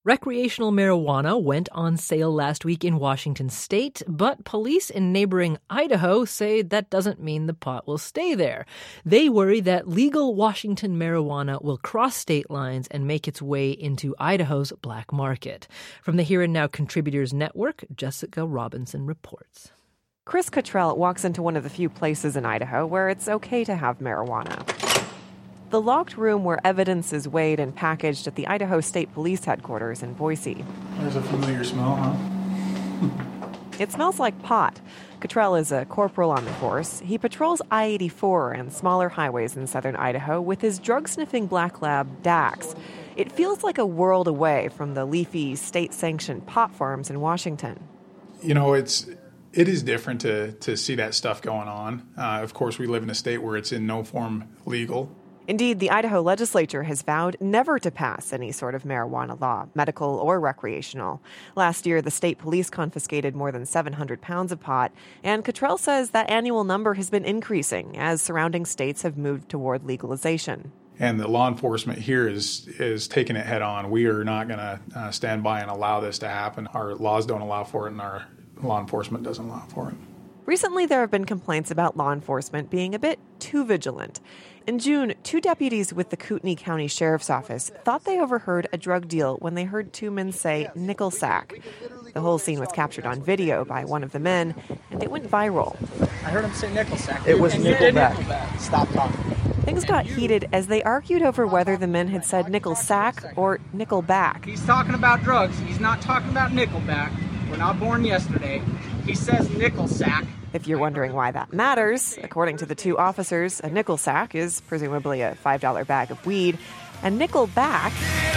Recreational marijuana went on sale last week in Washington state, but police in neighboring Idaho say that doesn't mean the pot will stay there. They worry that legal Washington marijuana will cross state lines and make its way into Idaho's black market. From the Here and Now Contributors Network, Jessica Robinson reports. Chris Cottrell walks into one of the few places in Idaho where it's okay to have marijuana. The locked room where evidence is weighed and packaged at the Idaho State Police headquarters in Boise. There's a familiar smell, huh? It smells like pot. Cottrell is a corporal on the force. He patrols I-84 and smaller highways in southern Idaho with his drug-sniffing black lab, Dax. It feels like a world away from the leafy, state-sanctioned pot farms in Washington. You know, it is different to see that stuff going on. Of course, we live in a state where it's in no form legal. Indeed, the Idaho legislature has vowed never to pass any sort of marijuana law, medical or recreational. Last year, the state police confiscated more than 700 pounds of pot, and Cottrell says that annual number has been increasing as surrounding states have moved toward legalization. And the law enforcement here is taking it head on. We are not going to stand by and allow this to happen. Our laws don't allow for it, and our law enforcement doesn't allow for it. Recently, there have been complaints about law enforcement being a bit too vigilant. In June, 2 deputies with the Kootenai County Sheriff's Office thought they overheard a drug deal when they heard 2 men say nickel sack. The whole scene was captured on video by one of the men, and it went viral. I heard him say nickel sack. It was nickelback. Stop talking. Things got heated as they argued over whether the men had said nickel sack or nickel back. He's talking about drugs. He's not talking about nickelback. We're not born yesterday. He says nickel sack. If you're wondering why that matters, according to the 2 officers, a nickel sack is presumably a $5 bag of weed, and nickel back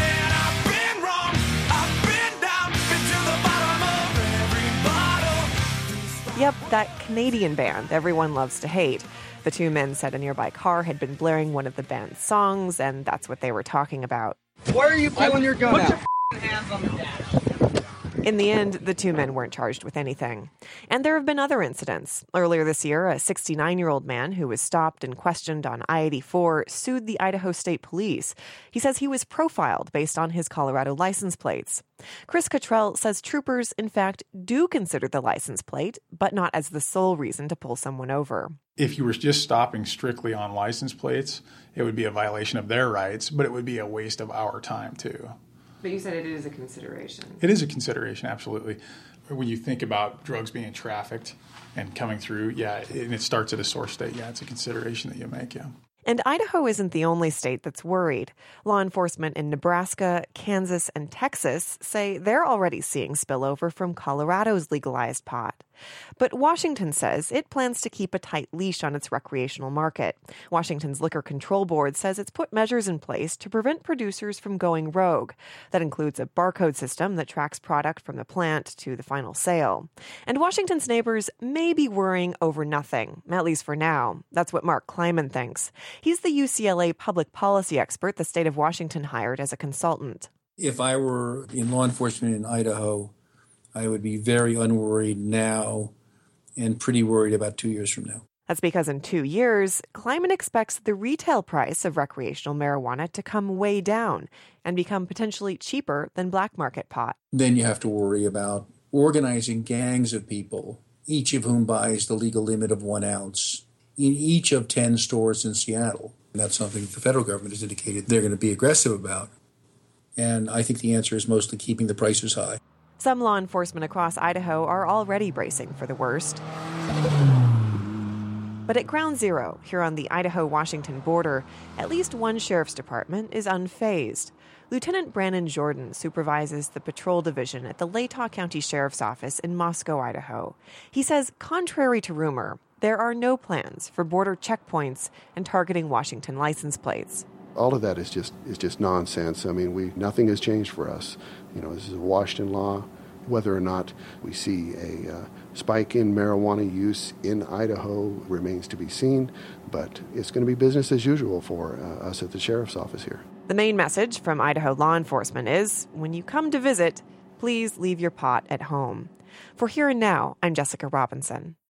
Yep, that Canadian band everyone loves to hate. The 2 men said a nearby car had been blaring one of the band's songs, and that's what they were talking about. Why are you pulling your gun out? Put your hands on the dash. In the end, the 2 men weren't charged with anything. And there have been other incidents. Earlier this year, a 69-year-old man who was stopped and questioned on I-84 sued the Idaho State Police. He says he was profiled based on his Colorado license plates. Chris Cottrell says troopers, in fact, do consider the license plate, but not as the sole reason to pull someone over. If you were just stopping strictly on license plates, it would be a violation of their rights, but it would be a waste of our time, too. But you said it is a consideration. It is a consideration, absolutely. When you think about drugs being trafficked and coming through, and it starts at a source state, it's a consideration that you make, And Idaho isn't the only state that's worried. Law enforcement in Nebraska, Kansas, and Texas say they're already seeing spillover from Colorado's legalized pot. But Washington says it plans to keep a tight leash on its recreational market. Washington's Liquor Control Board says it's put measures in place to prevent producers from going rogue. That includes a barcode system that tracks product from the plant to the final sale. And Washington's neighbors may be worrying over nothing, at least for now. That's what Mark Kleiman thinks. He's the UCLA public policy expert the state of Washington hired as a consultant. If I were in law enforcement in Idaho, I would be very unworried now and pretty worried about 2 years from now. That's because in 2 years, Kleiman expects the retail price of recreational marijuana to come way down and become potentially cheaper than black market pot. Then you have to worry about organizing gangs of people, each of whom buys the legal limit of 1 ounce in each of 10 stores in Seattle. And that's something the federal government has indicated they're going to be aggressive about. And I think the answer is mostly keeping the prices high. Some law enforcement across Idaho are already bracing for the worst. But at Ground Zero, here on the Idaho-Washington border, at least one sheriff's department is unfazed. Lieutenant Brandon Jordan supervises the patrol division at the Latah County Sheriff's Office in Moscow, Idaho. He says, contrary to rumor, there are no plans for border checkpoints and targeting Washington license plates. All of that is just nonsense. I mean, nothing has changed for us. This is a Washington law. Whether or not we see a spike in marijuana use in Idaho remains to be seen, but it's going to be business as usual for us at the sheriff's office here. The main message from Idaho law enforcement is, when you come to visit, please leave your pot at home. For Here and Now, I'm Jessica Robinson.